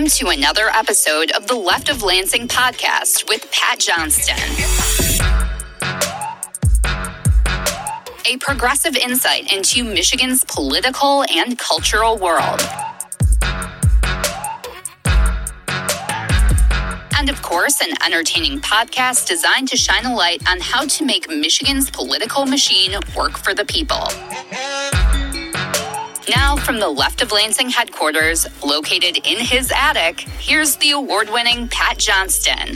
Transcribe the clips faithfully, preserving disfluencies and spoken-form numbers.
Welcome to another episode of the Left of Lansing podcast with Pat Johnston. A progressive insight into Michigan's political and cultural world. And of course, an entertaining podcast designed to shine a light on how to make Michigan's political machine work for the people. Now, from the Left of Lansing headquarters, located in his attic, here's the award-winning Pat Johnston.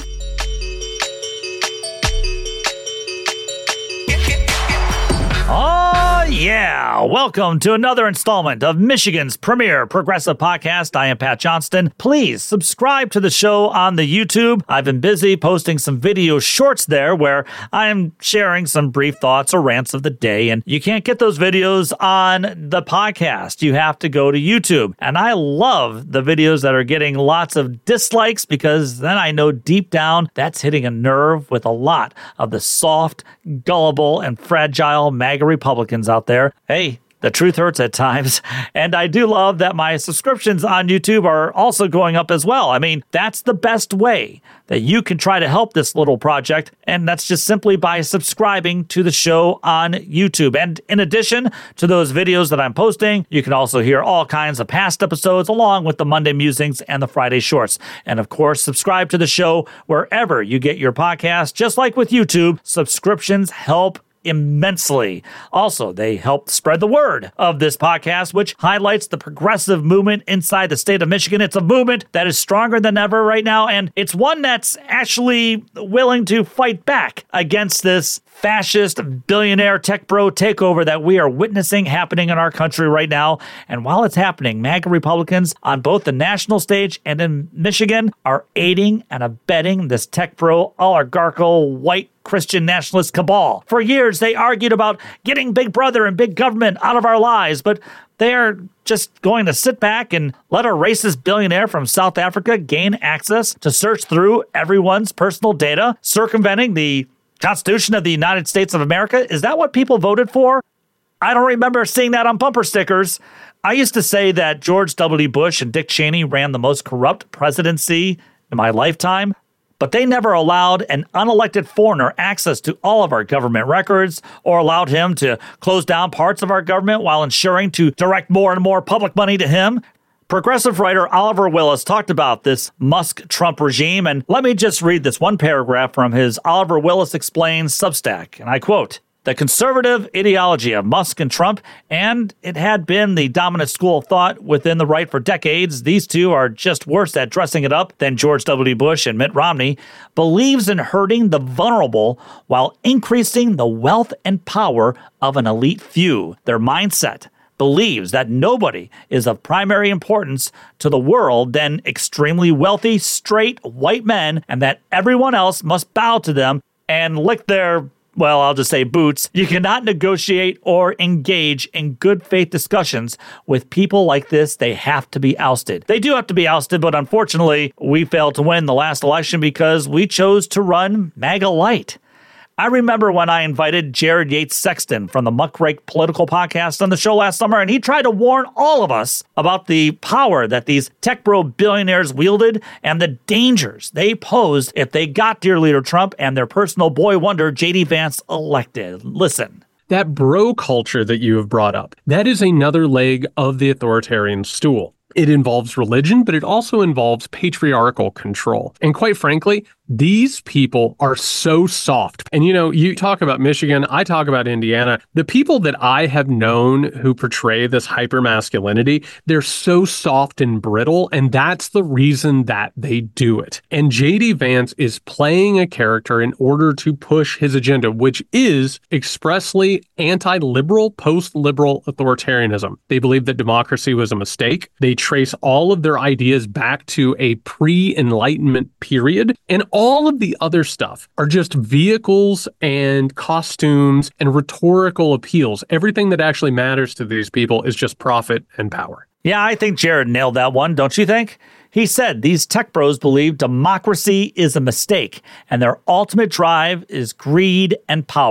Oh, yeah. Welcome to another installment of Michigan's premier progressive podcast. I am Pat Johnston. Please subscribe to the show on the YouTube. I've been busy posting some video shorts there where I am sharing some brief thoughts or rants of the day, and you can't get those videos on the podcast. You have to go to YouTube. And I love the videos that are getting lots of dislikes because then I know deep down that's hitting a nerve with a lot of the soft, gullible, and fragile MAGA Republicans out there. Hey, the truth hurts at times. And I do love that my subscriptions on YouTube are also going up as well. I mean, that's the best way that you can try to help this little project. And that's just simply by subscribing to the show on YouTube. And in addition to those videos that I'm posting, you can also hear all kinds of past episodes along with the Monday musings and the Friday shorts. And of course, subscribe to the show wherever you get your podcast. Just like with YouTube, subscriptions help immensely. Also, they help spread the word of this podcast, which highlights the progressive movement inside the state of Michigan. It's a movement that is stronger than ever right now, and it's one that's actually willing to fight back against this fascist billionaire tech bro takeover that we are witnessing happening in our country right now. And while it's happening, MAGA Republicans on both the national stage and in Michigan are aiding and abetting this tech bro oligarchical white Christian nationalist cabal. For years, they argued about getting Big Brother and big government out of our lives, but they are just going to sit back and let a racist billionaire from South Africa gain access to search through everyone's personal data, circumventing the Constitution of the United States of America. Is that what people voted for? I don't remember seeing that on bumper stickers. I used to say that George W. Bush and Dick Cheney ran the most corrupt presidency in my lifetime, but they never allowed an unelected foreigner access to all of our government records or allowed him to close down parts of our government while ensuring to direct more and more public money to him. Progressive writer Oliver Willis talked about this Musk-Trump regime, and let me just read this one paragraph from his Oliver Willis Explains Substack, and I quote, "The conservative ideology of Musk and Trump, and it had been the dominant school of thought within the right for decades, these two are just worse at dressing it up than George W. Bush and Mitt Romney, believes in hurting the vulnerable while increasing the wealth and power of an elite few. Their mindset believes that nobody is of primary importance to the world than extremely wealthy, straight, white men, and that everyone else must bow to them and lick their, well, I'll just say boots. You cannot negotiate or engage in good faith discussions with people like this. They have to be ousted. They do have to be ousted, but unfortunately, we failed to win the last election because we chose to run MAGA Light. I remember when I invited Jared Yates Sexton from the Muckrake Political Podcast on the show last summer, and he tried to warn all of us about the power that these tech bro billionaires wielded and the dangers they posed if they got dear leader Trump and their personal boy wonder J D Vance elected. Listen. That bro culture that you have brought up, that is another leg of the authoritarian stool. It involves religion, but it also involves patriarchal control. And quite frankly, these people are so soft. And, you know, you talk about Michigan, I talk about Indiana. The people that I have known who portray this hypermasculinity, they're so soft and brittle, and that's the reason that they do it. And J D Vance is playing a character in order to push his agenda, which is expressly anti-liberal, post-liberal authoritarianism. They believe that democracy was a mistake. They trace all of their ideas back to a pre-Enlightenment period, and all of the other stuff are just vehicles and costumes and rhetorical appeals. Everything that actually matters to these people is just profit and power. Yeah, I think Jared nailed that one, don't you think? He said these tech bros believe democracy is a mistake and their ultimate drive is greed and power.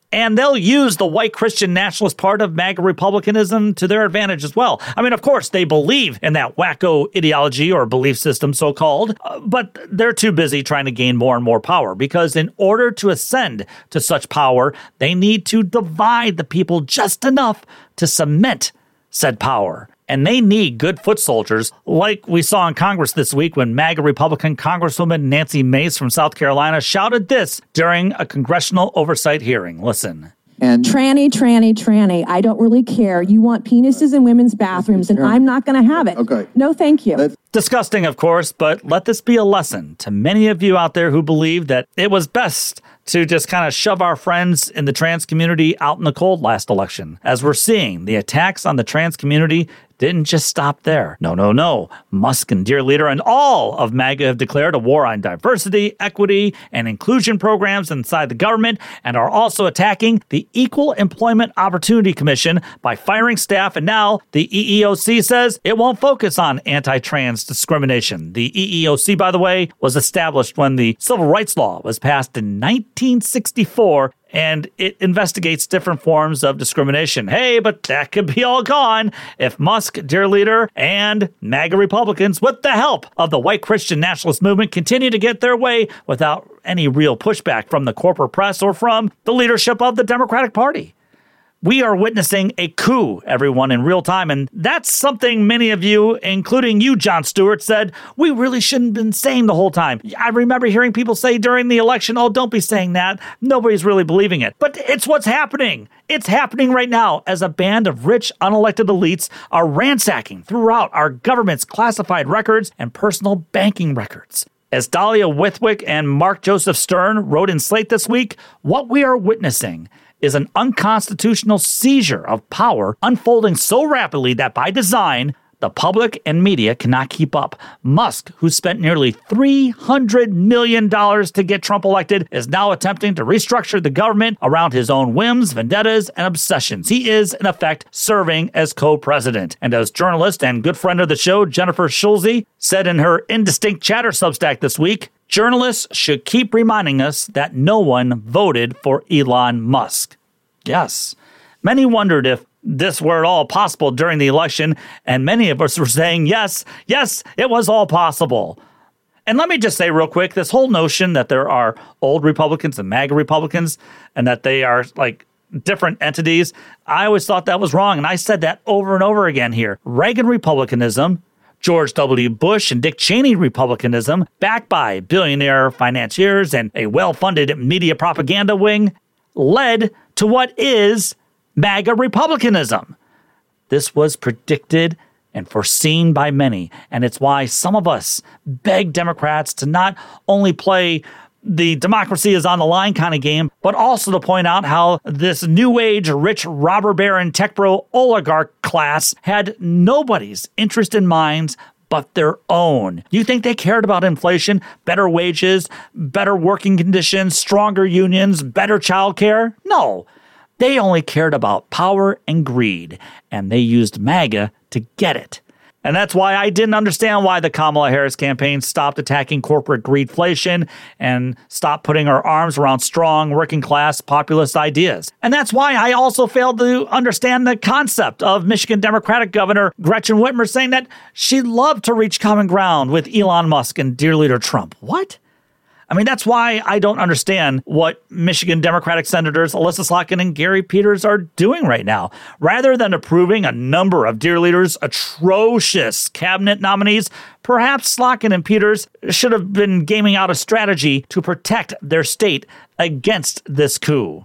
And they'll use the white Christian nationalist part of MAGA Republicanism to their advantage as well. I mean, of course, they believe in that wacko ideology or belief system, so-called, uh, but they're too busy trying to gain more and more power, because in order to ascend to such power, they need to divide the people just enough to cement said power. And they need good foot soldiers, like we saw in Congress this week when MAGA Republican Congresswoman Nancy Mace from South Carolina shouted this during a congressional oversight hearing. Listen. And tranny, tranny, tranny. I don't really care. You want penises in women's bathrooms, and I'm not going to have it. Okay. No, thank you. That's- Disgusting, of course, but let this be a lesson to many of you out there who believe that it was best to just kind of shove our friends in the trans community out in the cold last election. As we're seeing, the attacks on the trans community didn't just stop there. No, no, no. Musk and Dear Leader and all of MAGA have declared a war on diversity, equity, and inclusion programs inside the government, and are also attacking the Equal Employment Opportunity Commission by firing staff. And now the E E O C says it won't focus on anti-trans discrimination. The E E O C, by the way, was established when the Civil Rights Law was passed in nineteen sixty-four, and it investigates different forms of discrimination. Hey, but that could be all gone if Musk, Dear Leader, and MAGA Republicans, with the help of the white Christian nationalist movement, continue to get their way without any real pushback from the corporate press or from the leadership of the Democratic Party. We are witnessing a coup, everyone, in real time, and that's something many of you, including you, Jon Stewart, said we really shouldn't have been saying the whole time. I remember hearing people say during the election, oh, don't be saying that. Nobody's really believing it. But it's what's happening. It's happening right now as a band of rich, unelected elites are ransacking throughout our government's classified records and personal banking records. As Dahlia Withwick and Mark Joseph Stern wrote in Slate this week, what we are witnessing is an unconstitutional seizure of power unfolding so rapidly that by design, the public and media cannot keep up. Musk, who spent nearly three hundred million dollars to get Trump elected, is now attempting to restructure the government around his own whims, vendettas, and obsessions. He is, in effect, serving as co-president. And as journalist and good friend of the show, Jennifer Schulze, said in her Indistinct Chatter Substack this week, journalists should keep reminding us that no one voted for Elon Musk. Yes. Many wondered if this were at all possible during the election, and many of us were saying, yes, yes, it was all possible. And let me just say real quick, this whole notion that there are old Republicans and MAGA Republicans and that they are like different entities, I always thought that was wrong. And I said that over and over again here. Reagan Republicanism, George W. Bush and Dick Cheney Republicanism, backed by billionaire financiers and a well-funded media propaganda wing, led to what is MAGA Republicanism. This was predicted and foreseen by many, and it's why some of us beg Democrats to not only play the democracy is on the line kind of game, but also to point out how this new age rich robber baron tech bro oligarch class had nobody's interest in mind but their own. You think they cared about inflation, better wages, better working conditions, stronger unions, better childcare? No. They only cared about power and greed, and they used MAGA to get it. And that's why I didn't understand why the Kamala Harris campaign stopped attacking corporate greedflation and stopped putting our arms around strong, working-class, populist ideas. And that's why I also failed to understand the concept of Michigan Democratic Governor Gretchen Whitmer saying that she'd love to reach common ground with Elon Musk and Dear Leader Trump. What? I mean, that's why I don't understand what Michigan Democratic Senators Alyssa Slotkin and Gary Peters are doing right now. Rather than approving a number of Dear Leader's atrocious cabinet nominees, perhaps Slotkin and Peters should have been gaming out a strategy to protect their state against this coup.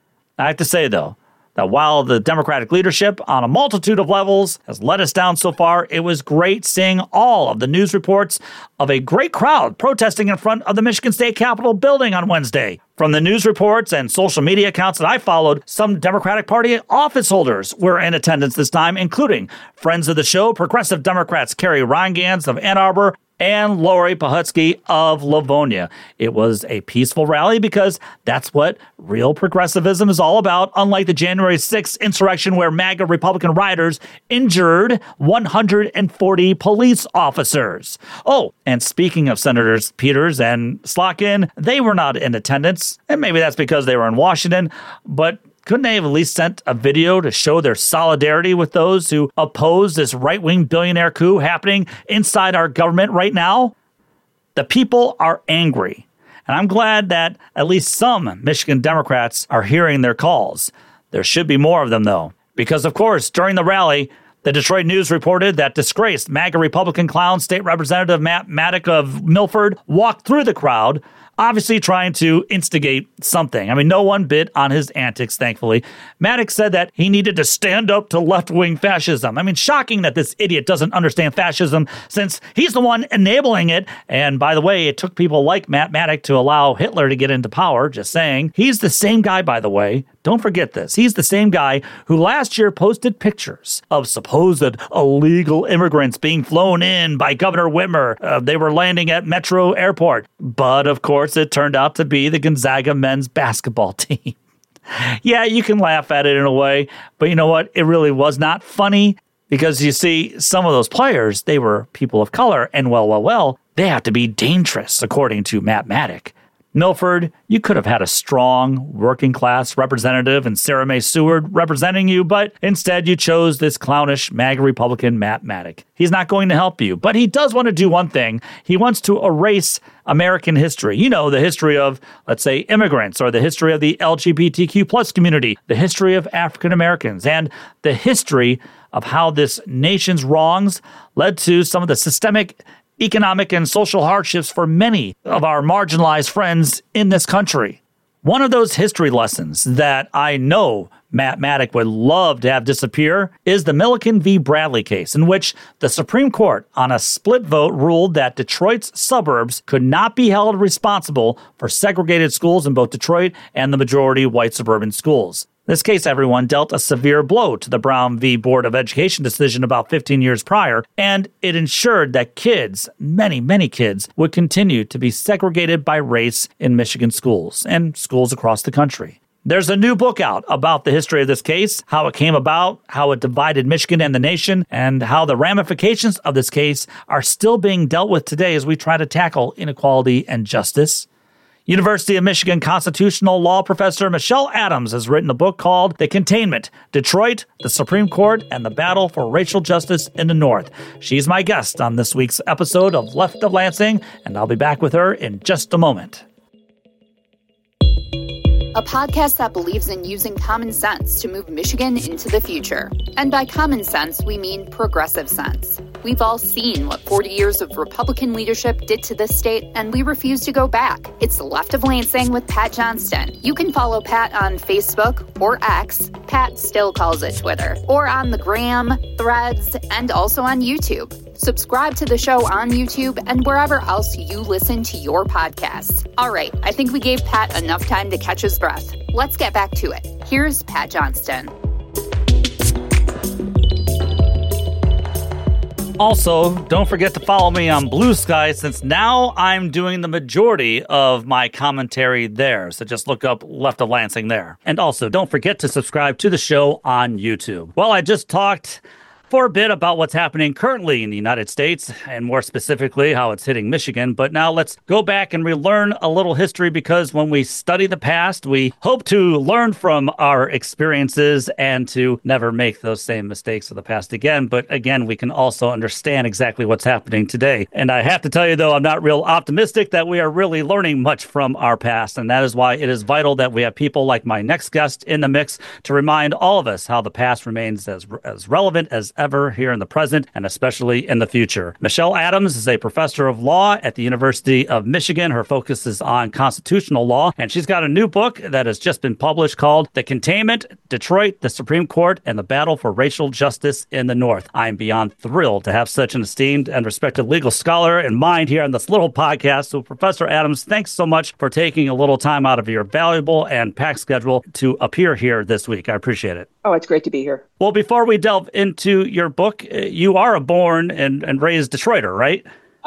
I have to say, though, that while the Democratic leadership on a multitude of levels has let us down so far, it was great seeing all of the news reports of a great crowd protesting in front of the Michigan State Capitol building on Wednesday. From the news reports and social media accounts that I followed, some Democratic Party office holders were in attendance this time, including friends of the show, Progressive Democrats Kerry Rheingans of Ann Arbor, and Lori Pahutsky of Livonia. It was a peaceful rally because that's what real progressivism is all about, unlike the January sixth insurrection where MAGA Republican rioters injured one hundred forty police officers. Oh, and speaking of Senators Peters and Slotkin, they were not in attendance, and maybe that's because they were in Washington, but couldn't they have at least sent a video to show their solidarity with those who oppose this right-wing billionaire coup happening inside our government right now? The people are angry, and I'm glad that at least some Michigan Democrats are hearing their calls. There should be more of them, though, because, of course, during the rally, the Detroit News reported that disgraced MAGA Republican clown State Representative Matt Maddock of Milford walked through the crowd, obviously trying to instigate something. I mean, no one bit on his antics, thankfully. Maddox said that he needed to stand up to left-wing fascism. I mean, shocking that this idiot doesn't understand fascism since he's the one enabling it. And by the way, it took people like Matt Maddox to allow Hitler to get into power, just saying. He's the same guy, by the way. Don't forget this. He's the same guy who last year posted pictures of supposed illegal immigrants being flown in by Governor Whitmer. Uh, they were landing at Metro Airport. But, of course, it turned out to be the Gonzaga men's basketball team. Yeah, you can laugh at it in a way, but you know what? It really was not funny because, you see, some of those players, they were people of color, and well, well, well, they have to be dangerous, according to Matt Maddock. Milford, you could have had a strong, working-class representative in Sarah Mae Seward representing you, but instead you chose this clownish MAGA Republican Matt Maddock. He's not going to help you, but he does want to do one thing. He wants to erase American history. You know, the history of, let's say, immigrants, or the history of the L G B T Q plus community, the history of African Americans, and the history of how this nation's wrongs led to some of the systemic economic and social hardships for many of our marginalized friends in this country. One of those history lessons that I know Matt Maddock would love to have disappear is the Milliken v. Bradley case, in which the Supreme Court, on a split vote, ruled that Detroit's suburbs could not be held responsible for segregated schools in both Detroit and the majority white suburban schools. This case, everyone, dealt a severe blow to the Brown v. Board of Education decision about fifteen years prior, and it ensured that kids, many, many kids, would continue to be segregated by race in Michigan schools and schools across the country. There's a new book out about the history of this case, how it came about, how it divided Michigan and the nation, and how the ramifications of this case are still being dealt with today as we try to tackle inequality and justice. University of Michigan constitutional law professor Michelle Adams has written a book called The Containment, Detroit, the Supreme Court, and the Battle for Racial Justice in the North. She's my guest on this week's episode of Left of Lansing, and I'll be back with her in just a moment. A podcast that believes in using common sense to move Michigan into the future. And by common sense, we mean progressive sense. We've all seen what forty years of Republican leadership did to this state, and we refuse to go back. It's Left of Lansing with Pat Johnston. You can follow Pat on Facebook or X. Pat still calls it Twitter. Or on the Gram, Threads, and also on YouTube. Subscribe to the show on YouTube and wherever else you listen to your podcasts. All right, I think we gave Pat enough time to catch his breath. Let's get back to it. Here's Pat Johnston. Also, don't forget to follow me on Blue Sky, since now I'm doing the majority of my commentary there. So just look up Left of Lansing there. And also, don't forget to subscribe to the show on YouTube. Well, I just talked for a bit about what's happening currently in the United States, and more specifically how it's hitting Michigan. But now let's go back and relearn a little history, because when we study the past, we hope to learn from our experiences and to never make those same mistakes of the past again. But again, we can also understand exactly what's happening today. And I have to tell you, though, I'm not real optimistic that we are really learning much from our past. And that is why it is vital that we have people like my next guest in the mix to remind all of us how the past remains as, as relevant as ever here in the present, and especially in the future. Michelle Adams is a professor of law at the University of Michigan. Her focus is on constitutional law, and she's got a new book that has just been published called The Containment, Detroit, the Supreme Court, and the Battle for Racial Justice in the North. I'm beyond thrilled to have such an esteemed and respected legal scholar in mind here on this little podcast. So, Professor Adams, thanks so much for taking a little time out of your valuable and packed schedule to appear here this week. I appreciate it. Oh, it's great to be here. Well, before we delve into your book, you are a born and, and raised Detroiter, right?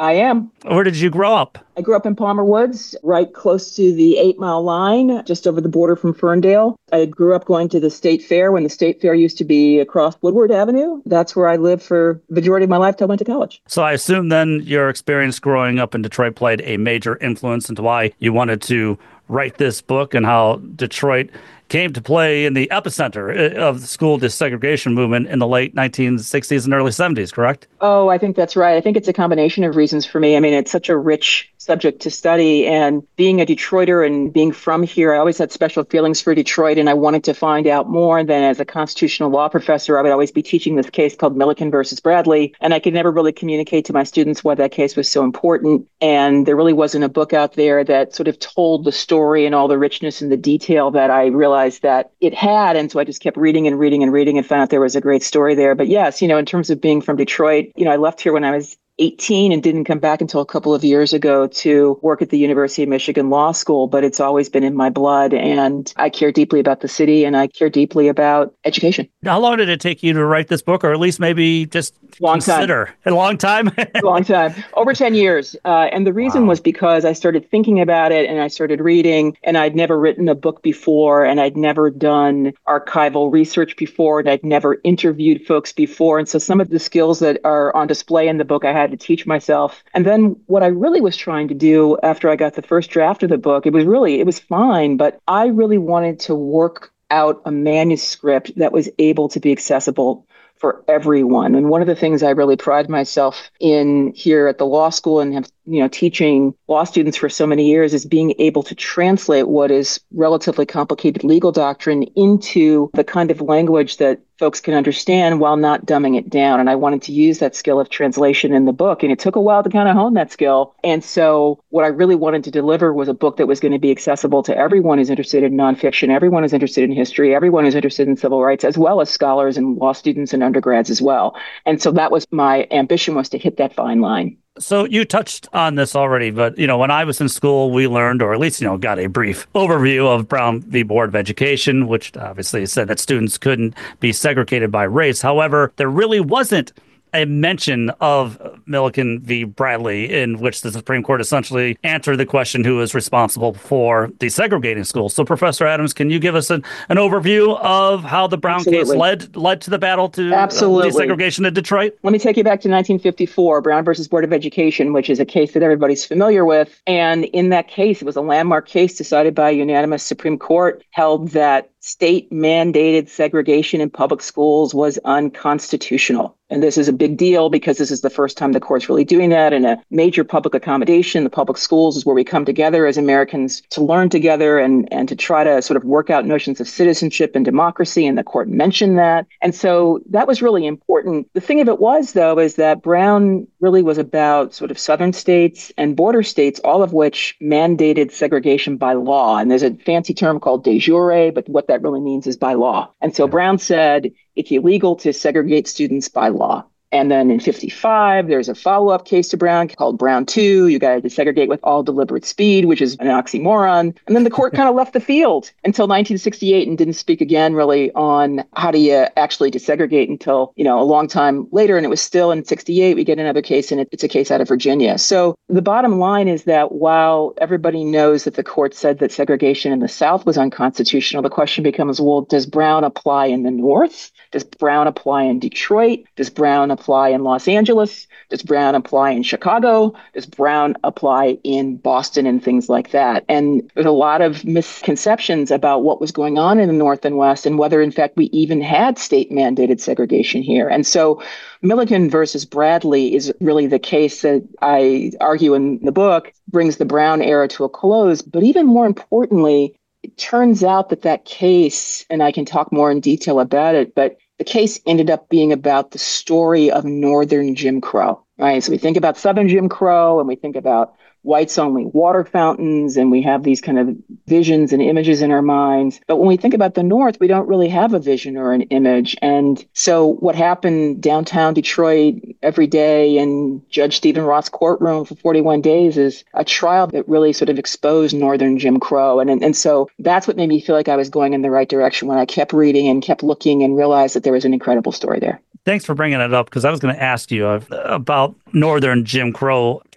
I am. Where did you grow up? I grew up in Palmer Woods, right close to the Eight Mile Line, just over the border from Ferndale. I grew up going to the State Fair when the State Fair used to be across Woodward Avenue. That's where I lived for the majority of my life till I went to college. So I assume then your experience growing up in Detroit played a major influence into why you wanted to write this book and how Detroit came to play in the epicenter of the school desegregation movement in the late nineteen sixties and early seventies, correct? Oh, I think that's right. I think it's a combination of reasons for me. I mean, it's such a rich subject to study, and being a Detroiter and being from here, I always had special feelings for Detroit, and I wanted to find out more. And then as a constitutional law professor, I would always be teaching this case called Milliken versus Bradley, and I could never really communicate to my students why that case was so important. And there really wasn't a book out there that sort of told the story and all the richness and the detail that I realized that it had. And so I just kept reading and reading and reading and found out there was a great story there. But yes, you know, in terms of being from Detroit, you know, I left here when I was eighteen and didn't come back until a couple of years ago to work at the University of Michigan Law School, but it's always been in my blood, and I care deeply about the city and I care deeply about education. How long did it take you to write this book, or at least maybe just long consider? Time. A long time? long time. Over ten years. Uh, and the reason wow. was because I started thinking about it and I started reading, and I'd never written a book before, and I'd never done archival research before, and I'd never interviewed folks before. And so some of the skills that are on display in the book I had to teach myself. And then what I really was trying to do after I got the first draft of the book, it was really, it was fine, but I really wanted to work out a manuscript that was able to be accessible for everyone. And one of the things I really pride myself in here at the law school and have, you know, teaching law students for so many years is being able to translate what is relatively complicated legal doctrine into the kind of language that folks can understand while not dumbing it down. And I wanted to use that skill of translation in the book. And it took a while to kind of hone that skill. And so what I really wanted to deliver was a book that was going to be accessible to everyone who's interested in nonfiction, everyone who's interested in history, everyone who's interested in civil rights, as well as scholars and law students and undergrads as well. And so that was my ambition, was to hit that fine line. So you touched on this already, but, you know, when I was in school, we learned, or at least, you know, got a brief overview of Brown v. Board of Education, which obviously said that students couldn't be segregated by race. However, there really wasn't a mention of Milliken v. Bradley, in which the Supreme Court essentially answered the question who is responsible for desegregating schools. So, Professor Adams, can you give us an, an overview of how the Brown Absolutely. case led led to the battle to Absolutely. Uh, desegregation in Detroit? Let me take you back to nineteen fifty-four, Brown versus Board of Education, which is a case that everybody's familiar with. And in that case, it was a landmark case decided by a unanimous Supreme Court, held that state-mandated segregation in public schools was unconstitutional. And this is a big deal because this is the first time the court's really doing that in a major public accommodation. The public schools is where we come together as Americans to learn together and, and to try to sort of work out notions of citizenship and democracy. And the court mentioned that. And so that was really important. The thing of it was, though, is that Brown really was about sort of southern states and border states, all of which mandated segregation by law. And there's a fancy term called de jure, but what that really means is by law. And so Brown said it's illegal to segregate students by law. And then in fifty-five, there's a follow-up case to Brown called Brown two. You got to desegregate with all deliberate speed, which is an oxymoron. And then the court kind of left the field until nineteen sixty-eight and didn't speak again really on how do you actually desegregate until, you know, a long time later. And it was still in sixty-eight, we get another case, and it, it's a case out of Virginia. So the bottom line is that while everybody knows that the court said that segregation in the South was unconstitutional, the question becomes, well, does Brown apply in the North? Does Brown apply in Detroit? Does Brown apply in Los Angeles? Does Brown apply in Chicago? Does Brown apply in Boston and things like that? And there's a lot of misconceptions about what was going on in the North and West and whether, in fact, we even had state-mandated segregation here. And so Milliken versus Bradley is really the case that I argue in the book brings the Brown era to a close. But even more importantly, it turns out that that case, and I can talk more in detail about it, but the case ended up being about the story of Northern Jim Crow, right? So we think about Southern Jim Crow and we think about whites-only water fountains, and we have these kind of visions and images in our minds. But when we think about the North, we don't really have a vision or an image. And so what happened downtown Detroit every day in Judge Stephen Roth's courtroom for forty-one days is a trial that really sort of exposed Northern Jim Crow. And, and, and so that's what made me feel like I was going in the right direction when I kept reading and kept looking and realized that there was an incredible story there. Thanks for bringing it up, because I was going to ask you about Northern Jim Crow.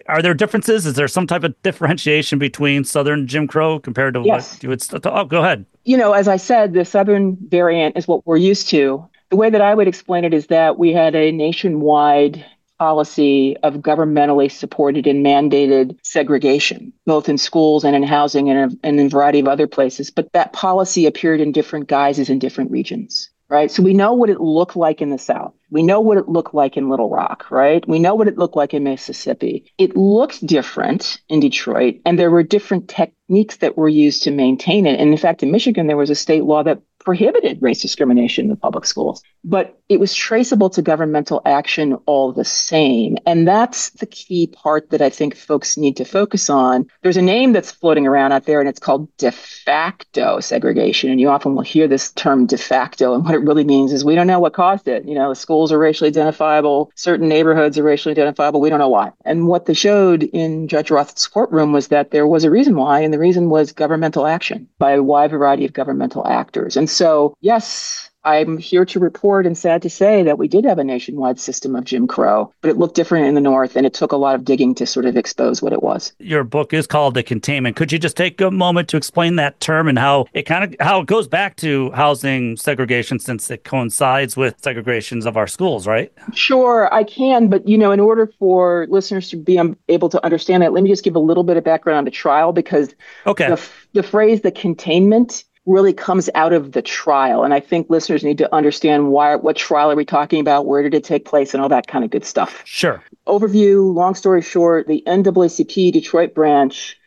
Are there differences? Is there some type of differentiation between Southern Jim Crow compared to Yes. what you would... St- oh, go ahead. You know, as I said, the Southern variant is what we're used to. The way that I would explain it is that we had a nationwide policy of governmentally supported and mandated segregation, both in schools and in housing and, a, and in a variety of other places. But that policy appeared in different guises in different regions, right? So we know what it looked like in the South. We know what it looked like in Little Rock, right? We know what it looked like in Mississippi. It looked different in Detroit, and there were different techniques that were used to maintain it. And in fact, in Michigan, there was a state law that prohibited race discrimination in the public schools, but it was traceable to governmental action all the same. And that's the key part that I think folks need to focus on. There's a name that's floating around out there, and it's called de facto segregation. And you often will hear this term de facto. And what it really means is we don't know what caused it. You know, the schools are racially identifiable. Certain neighborhoods are racially identifiable. We don't know why. And what they showed in Judge Roth's courtroom was that there was a reason why, and the reason was governmental action by a wide variety of governmental actors. And so, yes, I'm here to report and sad to say that we did have a nationwide system of Jim Crow, but it looked different in the North, and it took a lot of digging to sort of expose what it was. Your book is called The Containment. Could you just take a moment to explain that term and how it kind of how it goes back to housing segregation, since it coincides with segregations of our schools, right? Sure, I can. But, you know, in order for listeners to be able to understand that, let me just give a little bit of background on the trial, because okay. the, the phrase the containment really comes out of the trial. And I think listeners need to understand why, what trial are we talking about? Where did it take place? And all that kind of good stuff. Sure. Overview, long story short, the N double A C P Detroit branch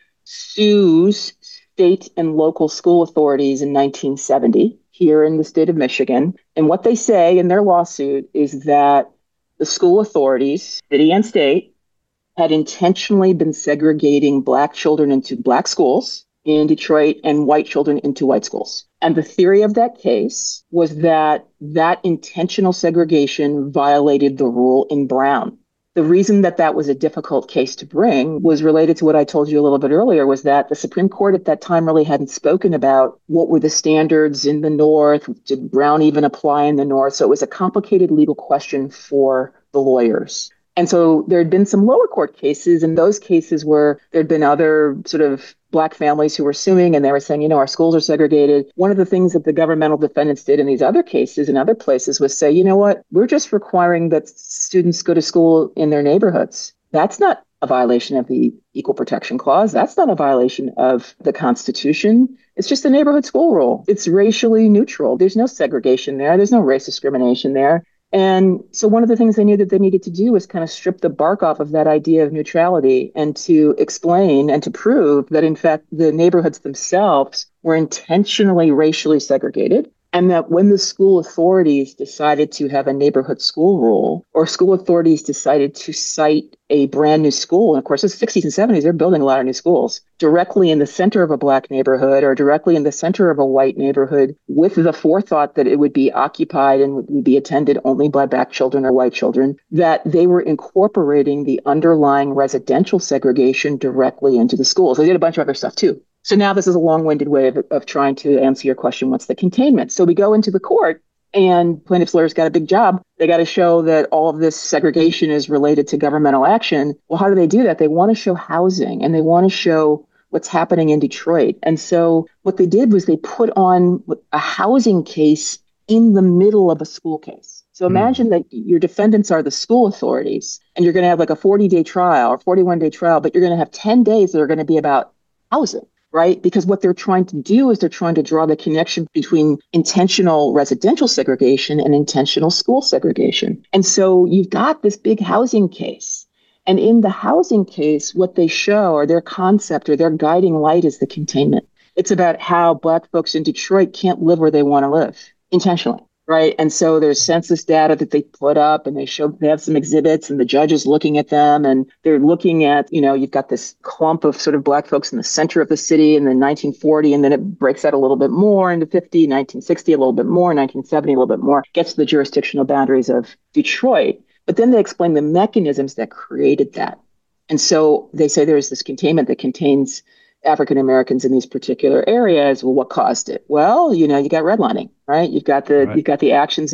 sues state and local school authorities in nineteen seventy here in the state of Michigan. And what they say in their lawsuit is that the school authorities, city and state, had intentionally been segregating Black children into Black schools in Detroit and white children into white schools. And the theory of that case was that that intentional segregation violated the rule in Brown. The reason that that was a difficult case to bring was related to what I told you a little bit earlier, was that the Supreme Court at that time really hadn't spoken about what were the standards in the North. Did Brown even apply in the North? So it was a complicated legal question for the lawyers. And so there had been some lower court cases, and those cases where there had been other sort of Black families who were suing, and they were saying, you know, our schools are segregated. One of the things that the governmental defendants did in these other cases and other places was say, you know what, we're just requiring that students go to school in their neighborhoods. That's not a violation of the Equal Protection Clause. That's not a violation of the Constitution. It's just a neighborhood school rule. It's racially neutral. There's no segregation there. There's no race discrimination there. And so one of the things they knew that they needed to do was kind of strip the bark off of that idea of neutrality and to explain and to prove that, in fact, the neighborhoods themselves were intentionally racially segregated. And that when the school authorities decided to have a neighborhood school rule, or school authorities decided to site a brand new school, and of course, in the sixties and seventies, they're building a lot of new schools, directly in the center of a Black neighborhood or directly in the center of a white neighborhood, with the forethought that it would be occupied and would be attended only by Black children or white children, that they were incorporating the underlying residential segregation directly into the schools. They did a bunch of other stuff too. So now this is a long-winded way of, of trying to answer your question, what's the containment? So we go into the court, and plaintiff's lawyers got a big job. They got to show that all of this segregation is related to governmental action. Well, how do they do that? They want to show housing, and they want to show what's happening in Detroit. And so what they did was they put on a housing case in the middle of a school case. So imagine mm. that your defendants are the school authorities, and you're going to have like a forty-day trial or forty-one-day trial, but you're going to have ten days that are going to be about housing. Right? Because what they're trying to do is they're trying to draw the connection between intentional residential segregation and intentional school segregation. And so you've got this big housing case. And in the housing case, what they show, or their concept or their guiding light, is the containment. It's about how Black folks in Detroit can't live where they want to live intentionally. Right. And so there's census data that they put up, and they show they have some exhibits, and the judge is looking at them, and they're looking at, you know, you've got this clump of sort of Black folks in the center of the city in the nineteen forty, and then it breaks out a little bit more into fifty, nineteen sixty, a little bit more, nineteen seventy, a little bit more, gets to the jurisdictional boundaries of Detroit. But then they explain the mechanisms that created that. And so they say there's this containment that contains African Americans in these particular areas. Well, what caused it? Well, you know, you got redlining, right? You've got the right. you've got the actions of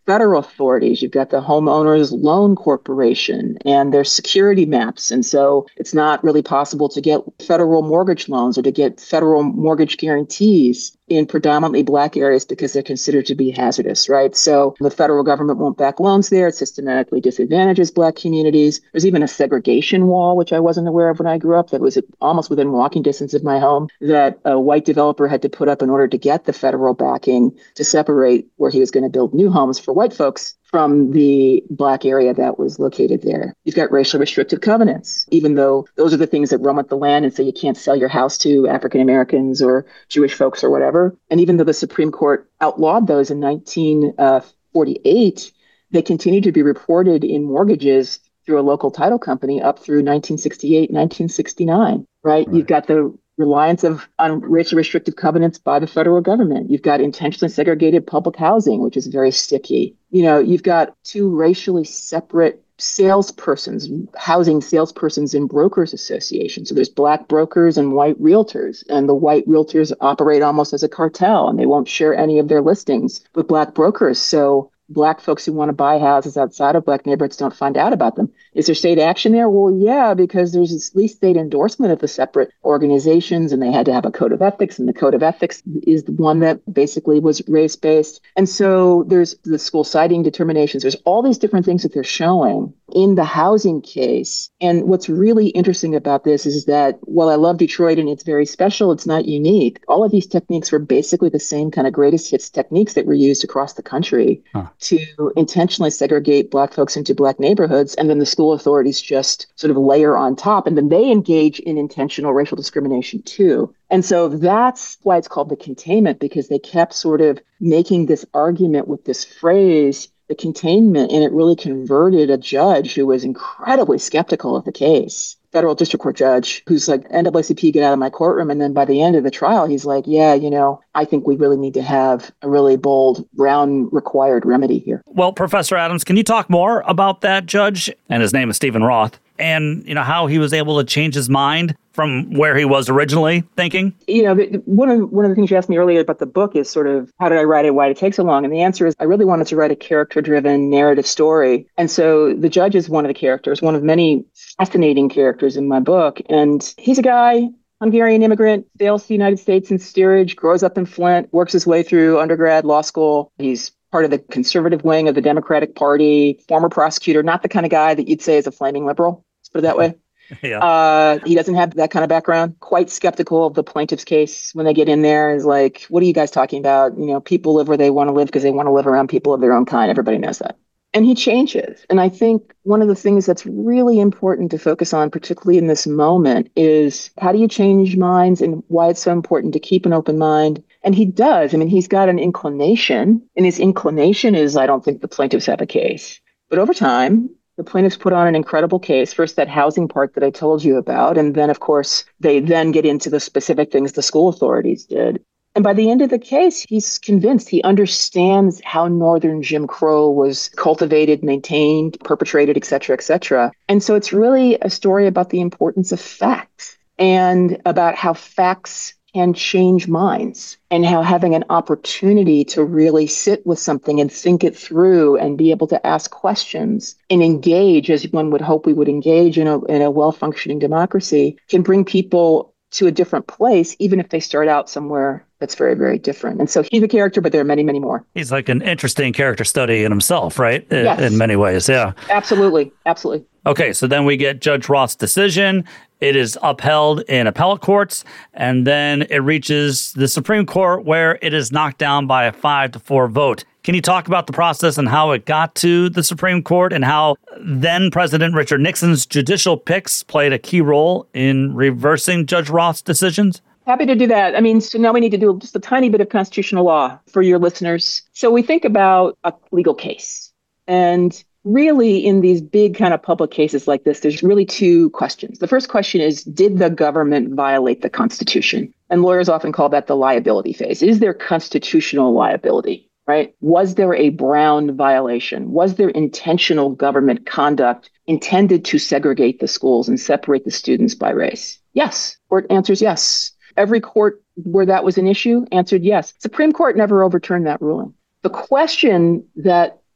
federal authorities. You've got the Homeowners Loan Corporation and their security maps. And so it's not really possible to get federal mortgage loans or to get federal mortgage guarantees in predominantly Black areas because they're considered to be hazardous, right? So the federal government won't back loans there. It systematically disadvantages Black communities. There's even a segregation wall, which I wasn't aware of when I grew up, that was almost within walking distance of my home, that a white developer had to put up in order to get the federal backing to separate where he was going to build new homes for white folks from the Black area that was located there. You've got racially restrictive covenants, even though those are the things that run with the land and say you can't sell your house to African Americans or Jewish folks or whatever. And even though the Supreme Court outlawed those in nineteen forty-eight, they continue to be reported in mortgages through a local title company up through nineteen sixty-eight, nineteen sixty-nine, right? right. You've got the reliance of on racially restrictive covenants by the federal government. You've got intentionally segregated public housing, which is very sticky. You know, you've got two racially separate salespersons, housing salespersons in brokers associations. So there's Black brokers and white realtors, and the white realtors operate almost as a cartel, and they won't share any of their listings with Black brokers. So Black folks who want to buy houses outside of Black neighborhoods don't find out about them. Is there state action there? Well, yeah, because there's at least state endorsement of the separate organizations, and they had to have a code of ethics, and the code of ethics is the one that basically was race-based. And so there's the school siting determinations. There's all these different things that they're showing in the housing case. And what's really interesting about this is that while I love Detroit and it's very special, it's not unique. All of these techniques were basically the same kind of greatest hits techniques that were used across the country huh. to intentionally segregate Black folks into Black neighborhoods. And then the school authorities just sort of layer on top. And then they engage in intentional racial discrimination too. And so that's why it's called the containment, because they kept sort of making this argument with this phrase, the containment, and it really converted a judge who was incredibly skeptical of the case, federal district court judge, who's like, N double A C P, get out of my courtroom. And then by the end of the trial, he's like, yeah, you know, I think we really need to have a really bold Brown required remedy here. Well, Professor Adams, can you talk more about that judge? And his name is Stephen Roth. And, you know, how he was able to change his mind from where he was originally thinking? You know, the, one of one of the things you asked me earlier about the book is sort of, how did I write it? Why did it take so long? And the answer is, I really wanted to write a character-driven narrative story. And so the judge is one of the characters, one of many fascinating characters in my book. And he's a guy, Hungarian immigrant, sails to the United States in steerage, grows up in Flint, works his way through undergrad law school. He's part of the conservative wing of the Democratic Party, former prosecutor, not the kind of guy that you'd say is a flaming liberal. Put it that way. Yeah. Uh, he doesn't have that kind of background. Quite skeptical of the plaintiff's case when they get in there. Is like, what are you guys talking about? You know, people live where they want to live because they want to live around people of their own kind. Everybody knows that. And he changes. And I think one of the things that's really important to focus on, particularly in this moment, is how do you change minds and why it's so important to keep an open mind. And he does. I mean, he's got an inclination, and his inclination is, I don't think the plaintiffs have a case. But over time, the plaintiffs put on an incredible case. First, that housing part that I told you about. And then, of course, they then get into the specific things the school authorities did. And by the end of the case, he's convinced, he understands how Northern Jim Crow was cultivated, maintained, perpetrated, et cetera, et cetera. And so it's really a story about the importance of facts and about how facts can change minds, and how having an opportunity to really sit with something and think it through and be able to ask questions and engage, as one would hope we would engage in a, in a well-functioning democracy, can bring people to a different place, even if they start out somewhere that's very, very different. And so he's a character, but there are many, many more. He's like an interesting character study in himself, right? Yes. In many ways, yeah. Absolutely, absolutely. Okay, so then we get Judge Roth's decision. It is upheld in appellate courts, and then it reaches the Supreme Court, where it is knocked down by a five to four vote. Can you talk about the process and how it got to the Supreme Court, and how then President Richard Nixon's judicial picks played a key role in reversing Judge Roth's decisions? Happy to do that. I mean, so now we need to do just a tiny bit of constitutional law for your listeners. So we think about a legal case, and really, in these big kind of public cases like this, there's really two questions. The first question is, did the government violate the Constitution? And lawyers often call that the liability phase. Is there constitutional liability, right? Was there a Brown violation? Was there intentional government conduct intended to segregate the schools and separate the students by race? Yes. Court answers yes. Every court where that was an issue answered yes. Supreme Court never overturned that ruling. The question that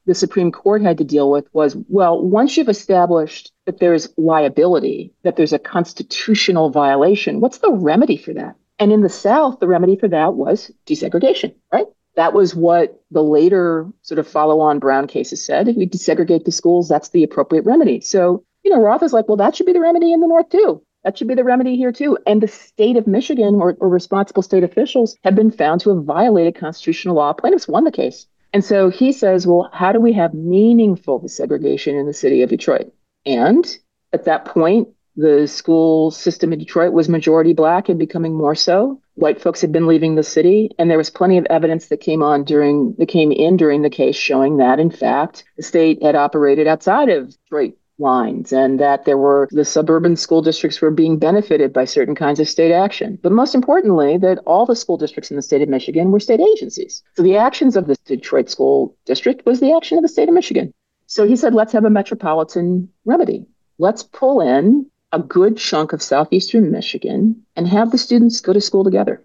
the Supreme Court had to deal with was, well, once you've established that there's liability, that there's a constitutional violation, what's the remedy for that? And in the South, the remedy for that was desegregation, right? That was what the later sort of follow-on Brown cases said. If we desegregate the schools, that's the appropriate remedy. So, you know, Roth is like, well, that should be the remedy in the North, too. That should be the remedy here, too. And the state of Michigan or, or responsible state officials have been found to have violated constitutional law. Plaintiffs won the case. And so he says, well, how do we have meaningful desegregation in the city of Detroit? And at that point, the school system in Detroit was majority Black and becoming more so. White folks had been leaving the city, and there was plenty of evidence that came on during that came in during the case showing that, in fact, the state had operated outside of Detroit lines and that there were the suburban school districts were being benefited by certain kinds of state action. But most importantly, that all the school districts in the state of Michigan were state agencies. So the actions of the Detroit school district was the action of the state of Michigan. So he said, let's have a metropolitan remedy. Let's pull in a good chunk of southeastern Michigan and have the students go to school together.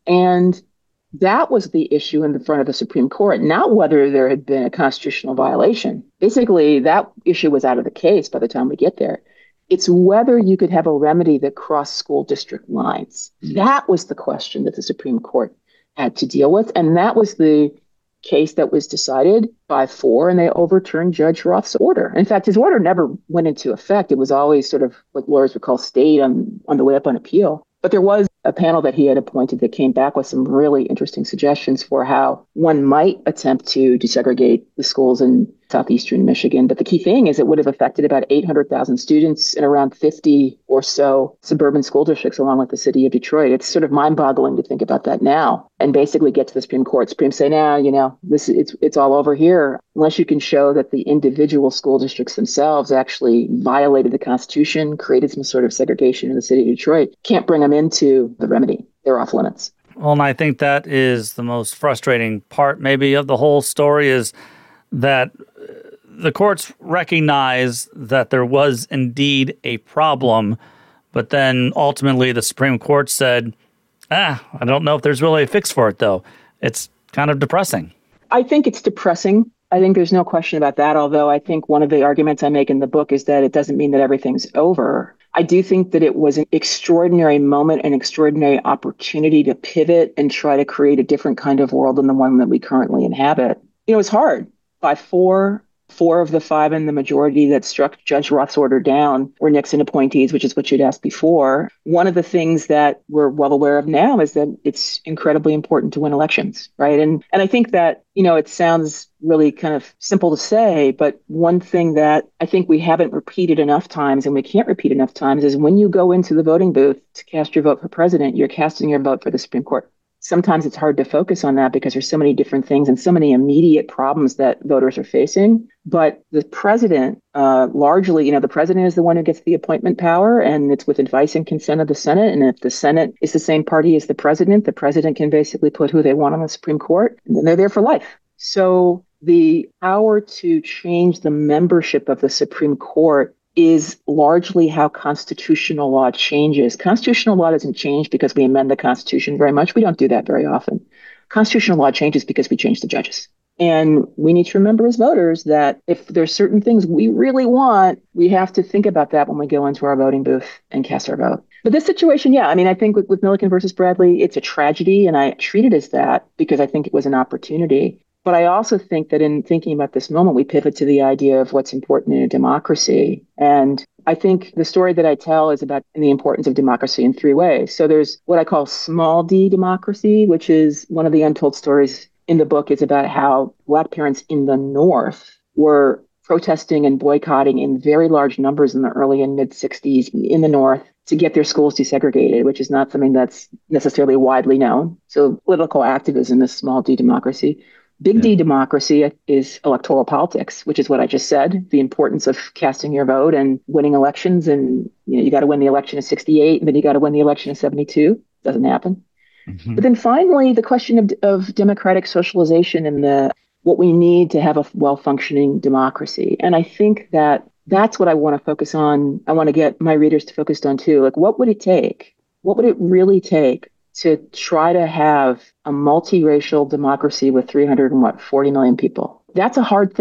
And that was the issue in the front of the Supreme Court, not whether there had been a constitutional violation. Basically, that issue was out of the case by the time we get there. It's whether you could have a remedy that crossed school district lines. That was the question that the Supreme Court had to deal with. And that was the case that was decided by four, and they overturned Judge Roth's order. In fact, his order never went into effect. It was always sort of what lawyers would call stayed on, on the way up on appeal. But there was a panel that he had appointed that came back with some really interesting suggestions for how one might attempt to desegregate the schools in southeastern Michigan. But the key thing is it would have affected about eight hundred thousand students in around fifty or so suburban school districts along with the city of Detroit. It's sort of mind-boggling to think about that now and basically get to the Supreme Court. Supreme say, now, you know, this it's it's all over here. Unless you can show that the individual school districts themselves actually violated the Constitution, created some sort of segregation in the city of Detroit, can't bring them into the remedy. They're off limits. Well, and I think that is the most frustrating part maybe of the whole story is that the courts recognize that there was indeed a problem, but then ultimately the Supreme Court said, ah, I don't know if there's really a fix for it, though. It's kind of depressing. I think it's depressing. I think there's no question about that, although I think one of the arguments I make in the book is that it doesn't mean that everything's over. I do think that it was an extraordinary moment, an extraordinary opportunity to pivot and try to create a different kind of world than the one that we currently inhabit. You know, it's hard. By four, four of the five in the majority that struck Judge Roth's order down were Nixon appointees, which is what you'd asked before. One of the things that we're well aware of now is that it's incredibly important to win elections, right? And and I think that, you know, it sounds really kind of simple to say, but one thing that I think we haven't repeated enough times and we can't repeat enough times is when you go into the voting booth to cast your vote for president, you're casting your vote for the Supreme Court. Sometimes it's hard to focus on that because there's so many different things and so many immediate problems that voters are facing. But the president, uh, largely, you know, the president is the one who gets the appointment power, and it's with advice and consent of the Senate. And if the Senate is the same party as the president, the president can basically put who they want on the Supreme Court, and then they're there for life. So the power to change the membership of the Supreme Court is largely how constitutional law changes. Constitutional law doesn't change because we amend the Constitution very much. We don't do that very often. Constitutional law changes because we change the judges. And we need to remember as voters that if there's certain things we really want, we have to think about that when we go into our voting booth and cast our vote. But this situation, yeah, I mean, I think with, with Milliken versus Bradley, it's a tragedy, and I treat it as that because I think it was an opportunity. But I also think that in thinking about this moment, we pivot to the idea of what's important in a democracy. And I think the story that I tell is about the importance of democracy in three ways. So there's what I call small d democracy, which is one of the untold stories in the book is about how Black parents in the North were protesting and boycotting in very large numbers in the early and mid sixties in the North to get their schools desegregated, which is not something that's necessarily widely known. So political activism is small d democracy. Big yeah. D democracy is electoral politics, which is what I just said, the importance of casting your vote and winning elections. And you know, you got to win the election in sixty-eight, and then you got to win the election in seventy-two. Doesn't happen. Mm-hmm. But then finally, the question of, of democratic socialization and the what we need to have a well-functioning democracy. And I think that that's what I want to focus on. I want to get my readers to focus on too. Like, what would it take? What would it really take to try to have a multiracial democracy with three hundred and what, forty million people? That's a hard thing.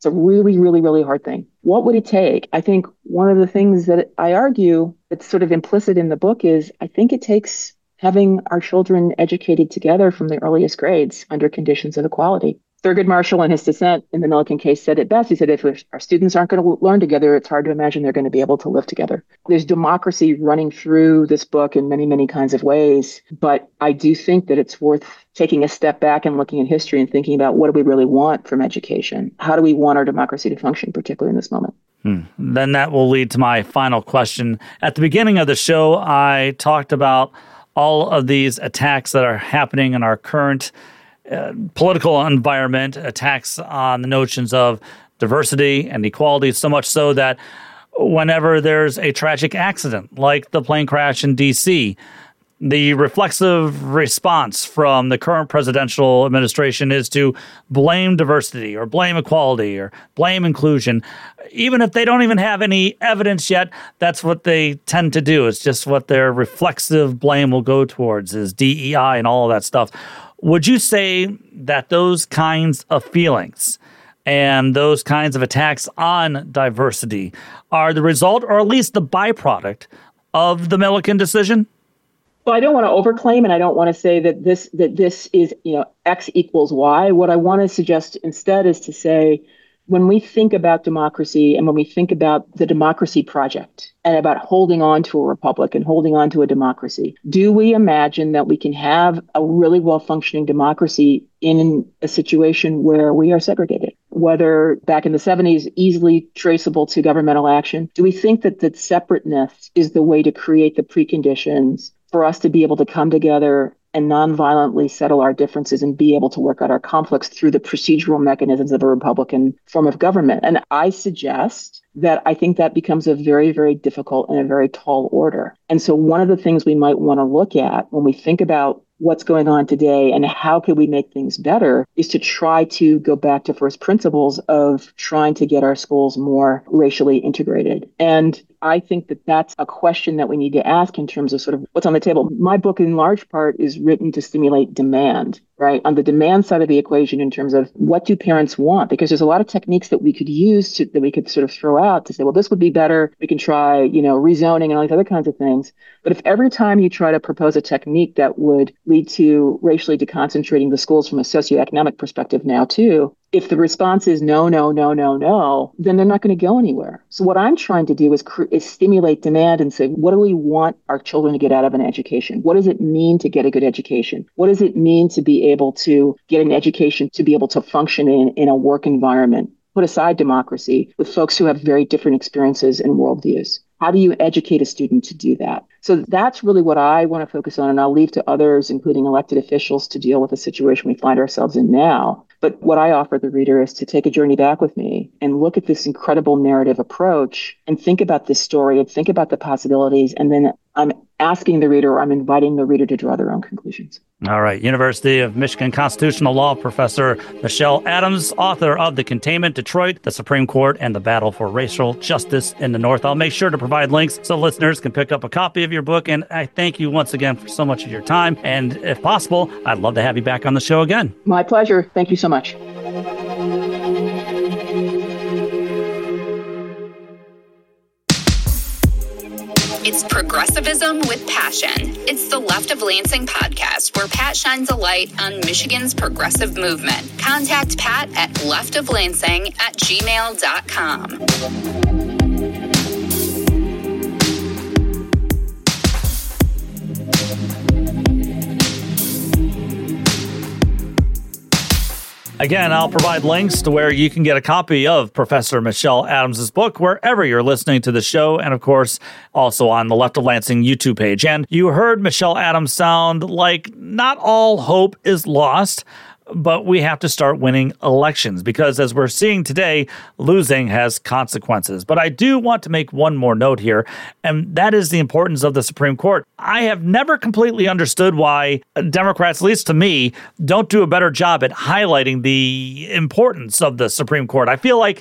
It's a really, really, really hard thing. What would it take? I think one of the things that I argue that's sort of implicit in the book is I think it takes having our children educated together from the earliest grades under conditions of equality. Thurgood Marshall, in his dissent in the Milliken case, said it best. He said, if our students aren't going to learn together, it's hard to imagine they're going to be able to live together. There's democracy running through this book in many, many kinds of ways. But I do think that it's worth taking a step back and looking at history and thinking about what do we really want from education? How do we want our democracy to function, particularly in this moment? Hmm. Then that will lead to my final question. At the beginning of the show, I talked about all of these attacks that are happening in our current uh, political environment, attacks on the notions of diversity and equality, so much so that whenever there's a tragic accident, like the plane crash in D C, the reflexive response from the current presidential administration is to blame diversity or blame equality or blame inclusion. Even if they don't even have any evidence yet, that's what they tend to do. It's just what their reflexive blame will go towards is D E I and all of that stuff. Would you say that those kinds of feelings and those kinds of attacks on diversity are the result, or at least the byproduct, of the Milliken decision? Well, I don't want to overclaim, and I don't want to say that this that this is, you know, X equals Y. What I want to suggest instead is to say, when we think about democracy and when we think about the democracy project and about holding on to a republic and holding on to a democracy, do we imagine that we can have a really well-functioning democracy in a situation where we are segregated? Whether back in the seventies, easily traceable to governmental action, do we think that that separateness is the way to create the preconditions for us to be able to come together and nonviolently settle our differences and be able to work out our conflicts through the procedural mechanisms of a Republican form of government? And I suggest that I think that becomes a very, very difficult and a very tall order. And so one of the things we might want to look at when we think about what's going on today and how can we make things better is to try to go back to first principles of trying to get our schools more racially integrated. And I think that that's a question that we need to ask in terms of sort of what's on the table. My book, in large part, is written to stimulate demand, right? On the demand side of the equation, in terms of what do parents want? Because there's a lot of techniques that we could use to, that we could sort of throw out to say, well, this would be better. We can try, you know, rezoning and all these other kinds of things. But if every time you try to propose a technique that would lead to racially deconcentrating the schools from a socioeconomic perspective now too, if the response is no, no, no, no, no, then they're not going to go anywhere. So what I'm trying to do is, cr- is stimulate demand and say, what do we want our children to get out of an education? What does it mean to get a good education? What does it mean to be able to get an education to be able to function in, in a work environment? Put aside democracy with folks who have very different experiences and worldviews. How do you educate a student to do that? So that's really what I want to focus on, and I'll leave to others, including elected officials, to deal with the situation we find ourselves in now. But what I offer the reader is to take a journey back with me and look at this incredible narrative approach and think about this story and think about the possibilities. And then I'm asking the reader, or I'm inviting the reader to draw their own conclusions. All right. University of Michigan constitutional law professor Michelle Adams, author of The Containment, Detroit, the Supreme Court, and the Battle for Racial Justice in the North. I'll make sure to provide links so listeners can pick up a copy of your book. And I thank you once again for so much of your time. And if possible, I'd love to have you back on the show again. My pleasure. Thank you so much. It's progressivism with passion. It's the Left of Lansing podcast, where Pat shines a light on Michigan's progressive movement. Contact Pat at leftoflansing at gmail dot com. Again, I'll provide links to where you can get a copy of Professor Michelle Adams' book wherever you're listening to the show, and of course, also on the Left of Lansing YouTube page. And you heard Michelle Adams sound like not all hope is lost, but we have to start winning elections because, as we're seeing today, losing has consequences. But I do want to make one more note here, and that is the importance of the Supreme Court. I have never completely understood why Democrats, at least to me, don't do a better job at highlighting the importance of the Supreme Court. I feel like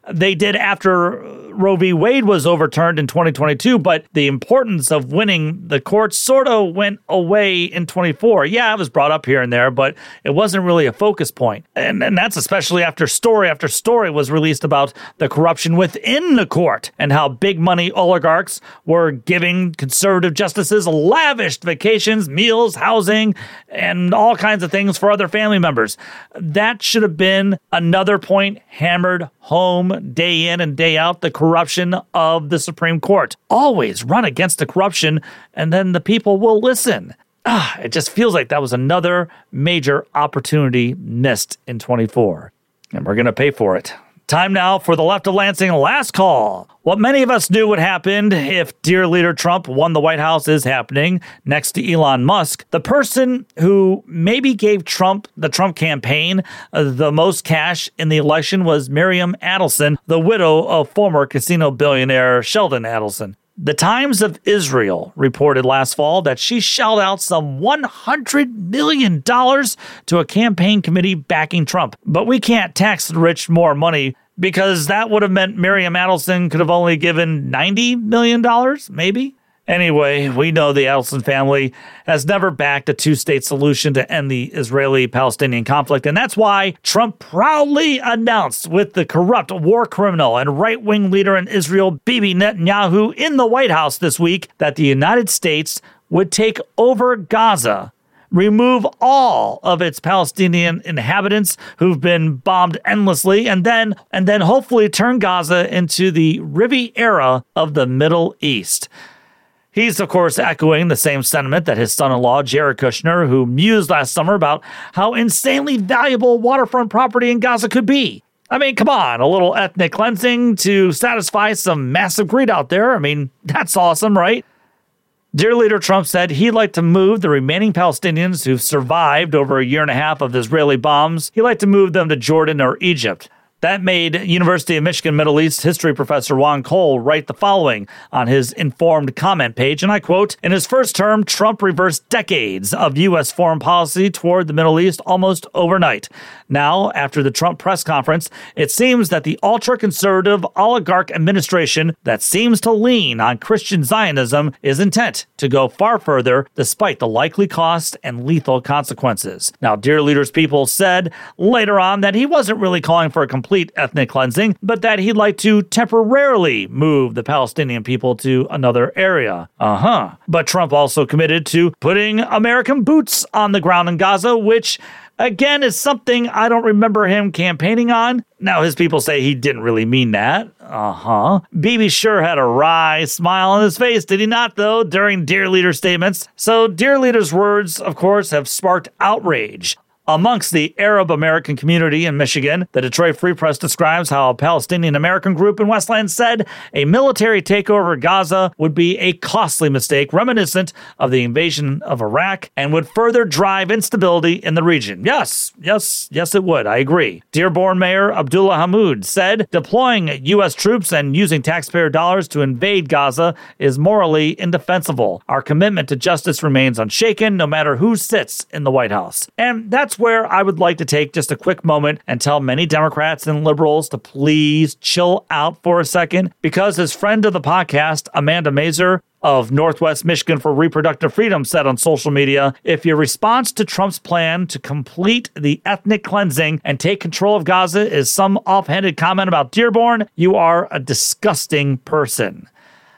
they did after Roe v. Wade was overturned in twenty twenty-two, but the importance of winning the courts sort of went away in twenty-four. Yeah, it was brought up here and there, but it wasn't really a focus point. And, and that's especially after story after story was released about the corruption within the court and how big money oligarchs were giving conservative justices lavish vacations, meals, housing, and all kinds of things for other family members. That should have been another point hammered home day in and day out, the corruption of the Supreme Court. Always run against the corruption, and then the people will listen. Ah, it just feels like that was another major opportunity missed in twenty-four, and we're going to pay for it. Time now for the Left of Lansing last call. What many of us knew would happen if dear leader Trump won the White House is happening next to Elon Musk. The person who maybe gave Trump, the Trump campaign, uh, the most cash in the election was Miriam Adelson, the widow of former casino billionaire Sheldon Adelson. The Times of Israel reported last fall that she shelled out some one hundred million dollars to a campaign committee backing Trump. But we can't tax the rich more money because that would have meant Miriam Adelson could have only given ninety million dollars, maybe? Anyway, we know the Adelson family has never backed a two-state solution to end the Israeli-Palestinian conflict, and that's why Trump proudly announced with the corrupt war criminal and right-wing leader in Israel, Bibi Netanyahu, in the White House this week that the United States would take over Gaza, remove all of its Palestinian inhabitants who've been bombed endlessly, and then and then hopefully turn Gaza into the Riviera of the Middle East. He's, of course, echoing the same sentiment that his son-in-law, Jared Kushner, who mused last summer about how insanely valuable waterfront property in Gaza could be. I mean, come on, a little ethnic cleansing to satisfy some massive greed out there. I mean, that's awesome, right? Dear Leader Trump said he'd like to move the remaining Palestinians who've survived over a year and a half of Israeli bombs. He'd like to move them to Jordan or Egypt. That made University of Michigan Middle East history professor Juan Cole write the following on his informed comment page, and I quote, "In his first term, Trump reversed decades of U S foreign policy toward the Middle East almost overnight. Now, after the Trump press conference, it seems that the ultra-conservative oligarch administration that seems to lean on Christian Zionism is intent to go far further despite the likely cost and lethal consequences." Now, Dear Leader's people said later on that he wasn't really calling for a complete complete ethnic cleansing, but that he'd like to temporarily move the Palestinian people to another area. Uh-huh. But Trump also committed to putting American boots on the ground in Gaza, which, again, is something I don't remember him campaigning on. Now, his people say he didn't really mean that. Uh-huh. Bibi sure had a wry smile on his face, did he not, though, during Dear Leader's statements? So Dear Leader's words, of course, have sparked outrage amongst the Arab American community in Michigan. The Detroit Free Press describes how a Palestinian American group in Westland said a military takeover of Gaza would be a costly mistake reminiscent of the invasion of Iraq and would further drive instability in the region. Yes, yes, yes, it would. I agree. Dearborn Mayor Abdullah Hammoud said deploying U S troops and using taxpayer dollars to invade Gaza is morally indefensible. Our commitment to justice remains unshaken no matter who sits in the White House. And that's where I would like to take just a quick moment and tell many Democrats and liberals to please chill out for a second, because his friend of the podcast, Amanda Mazur of Northwest Michigan for Reproductive Freedom, said on social media, if your response to Trump's plan to complete the ethnic cleansing and take control of Gaza is some offhanded comment about Dearborn, you are a disgusting person.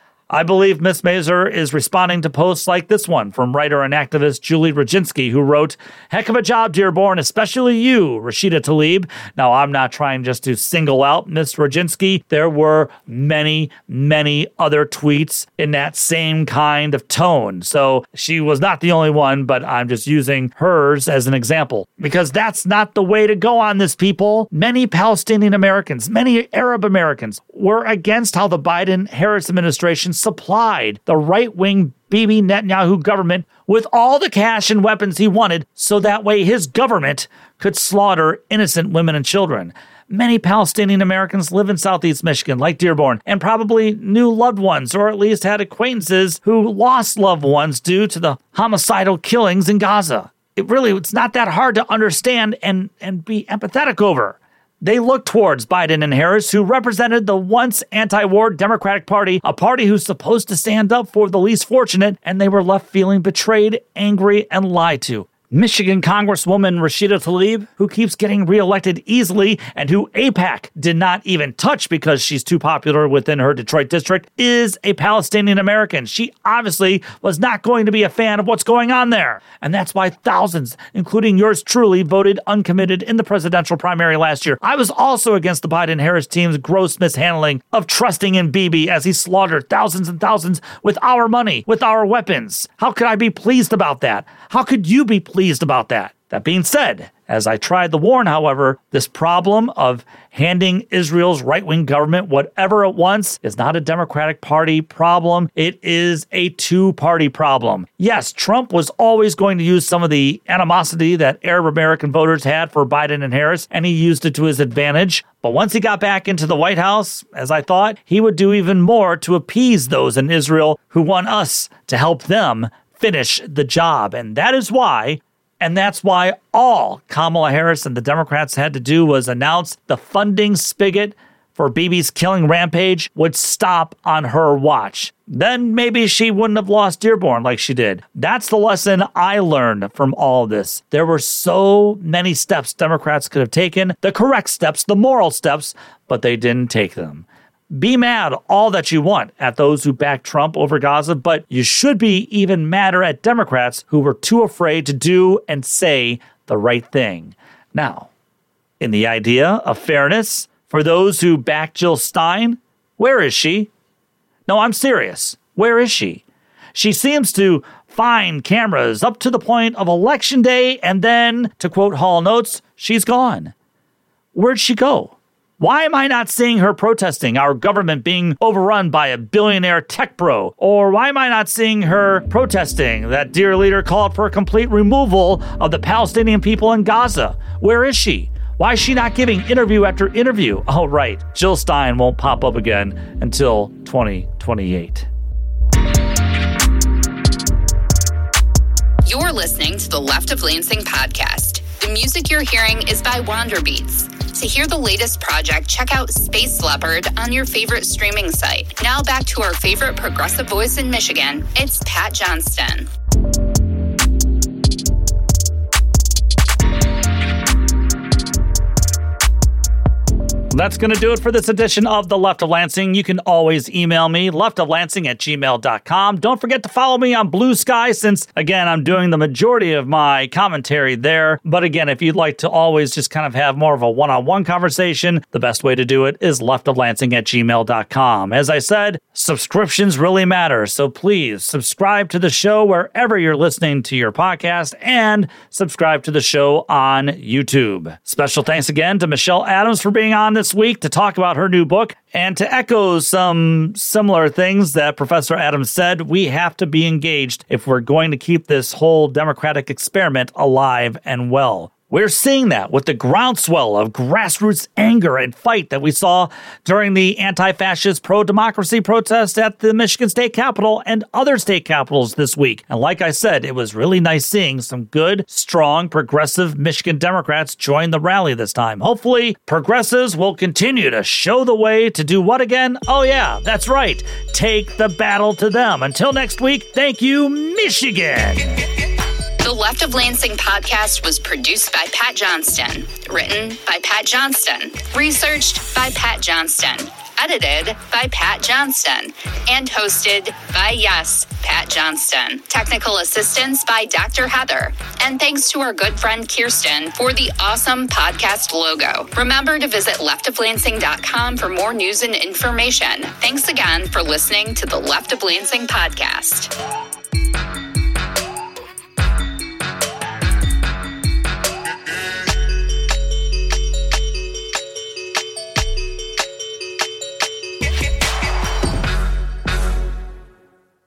I believe Miss Mazur is responding to posts like this one from writer and activist Julie Rodzinski, who wrote, "Heck of a job, Dearborn, especially you, Rashida Tlaib." Now, I'm not trying just to single out Miss Rodzinski. There were many, many other tweets in that same kind of tone. So she was not the only one, but I'm just using hers as an example, because that's not the way to go on this, people. Many Palestinian Americans, many Arab Americans were against how the Biden-Harris administration supplied the right-wing Bibi Netanyahu government with all the cash and weapons he wanted, so that way his government could slaughter innocent women and children. Many Palestinian Americans live in Southeast Michigan, like Dearborn, and probably knew loved ones, or at least had acquaintances who lost loved ones due to the homicidal killings in Gaza. It really, it's not that hard to understand and, and be empathetic over. They looked towards Biden and Harris, who represented the once anti-war Democratic Party, a party who's supposed to stand up for the least fortunate, and they were left feeling betrayed, angry, and lied to. Michigan Congresswoman Rashida Tlaib, who keeps getting reelected easily and who AIPAC did not even touch because she's too popular within her Detroit district, is a Palestinian American. She obviously was not going to be a fan of what's going on there. And that's why thousands, including yours truly, voted uncommitted in the presidential primary last year. I was also against the Biden-Harris team's gross mishandling of trusting in Bibi as he slaughtered thousands and thousands with our money, with our weapons. How could I be pleased about that? How could you be pleased? Pleased about that. That being said, as I tried to warn, however, this problem of handing Israel's right-wing government whatever it wants is not a Democratic Party problem. It is a two-party problem. Yes, Trump was always going to use some of the animosity that Arab American voters had for Biden and Harris, and he used it to his advantage. But once he got back into the White House, as I thought, he would do even more to appease those in Israel who want us to help them finish the job. And that is why And that's why all Kamala Harris and the Democrats had to do was announce the funding spigot for Bibi's killing rampage would stop on her watch. Then maybe she wouldn't have lost Dearborn like she did. That's the lesson I learned from all of this. There were so many steps Democrats could have taken, the correct steps, the moral steps, but they didn't take them. Be mad all that you want at those who backed Trump over Gaza, but you should be even madder at Democrats who were too afraid to do and say the right thing. Now, in the idea of fairness, for those who backed Jill Stein, where is she? No, I'm serious. Where is she? She seems to find cameras up to the point of Election Day, and then, to quote Hall Notes, she's gone. Where'd she go? Why am I not seeing her protesting our government being overrun by a billionaire tech bro? Or why am I not seeing her protesting that dear leader called for a complete removal of the Palestinian people in Gaza? Where is she? Why is she not giving interview after interview? Oh, right. Jill Stein won't pop up again until twenty twenty-eight. You're listening to the Left of Lansing podcast. The music you're hearing is by Wander Beats. To hear the latest project, check out Space Leopard on your favorite streaming site. Now back to our favorite progressive voice in Michigan. It's Pat Johnston. That's going to do it for this edition of The Left of Lansing. You can always email me, leftoflansing at gmail dot com. Don't forget to follow me on Blue Sky since, again, I'm doing the majority of my commentary there. But again, if you'd like to always just kind of have more of a one-on-one conversation, the best way to do it is leftoflansing at gmail dot com. As I said, subscriptions really matter. So please subscribe to the show wherever you're listening to your podcast and subscribe to the show on YouTube. Special thanks again to Michelle Adams for being on this week to talk about her new book and to echo some similar things that Professor Adams said. We have to be engaged if we're going to keep this whole democratic experiment alive and well. We're seeing that with the groundswell of grassroots anger and fight that we saw during the anti-fascist pro-democracy protest at the Michigan State Capitol and other state capitals this week. And like I said, it was really nice seeing some good, strong, progressive Michigan Democrats join the rally this time. Hopefully, progressives will continue to show the way to do what again? Oh yeah, that's right. Take the battle to them. Until next week, thank you, Michigan. The Left of Lansing podcast was produced by Pat Johnston, written by Pat Johnston, researched by Pat Johnston, edited by Pat Johnston, and hosted by, yes, Pat Johnston. Technical assistance by Doctor Heather. And thanks to our good friend Kirsten for the awesome podcast logo. Remember to visit left of lansing dot com for more news and information. Thanks again for listening to the Left of Lansing podcast.